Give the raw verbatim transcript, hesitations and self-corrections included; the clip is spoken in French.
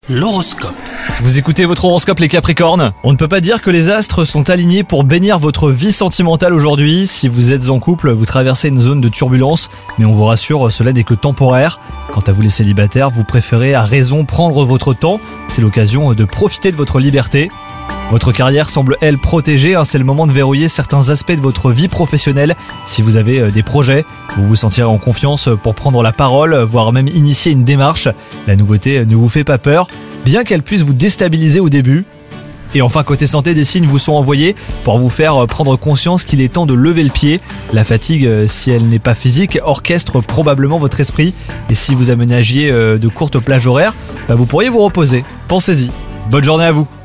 L'horoscope. Vous écoutez votre horoscope les Capricornes. On ne peut pas dire que les astres sont alignés pour bénir votre vie sentimentale aujourd'hui. Si vous êtes en couple, vous traversez une zone de turbulence, mais on vous rassure, cela n'est que temporaire. Quant à vous les célibataires, vous préférez à raison prendre votre temps. C'est l'occasion de profiter de votre liberté. Votre carrière semble, elle, protégée. Hein, c'est le moment de verrouiller certains aspects de votre vie professionnelle. Si vous avez euh, des projets, vous vous sentirez en confiance pour prendre la parole, voire même initier une démarche. La nouveauté ne vous fait pas peur, bien qu'elle puisse vous déstabiliser au début. Et enfin, côté santé, des signes vous sont envoyés pour vous faire prendre conscience qu'il est temps de lever le pied. La fatigue, si elle n'est pas physique, orchestre probablement votre esprit. Et si vous aménagiez de courtes plages horaires, bah vous pourriez vous reposer. Pensez-y. Bonne journée à vous.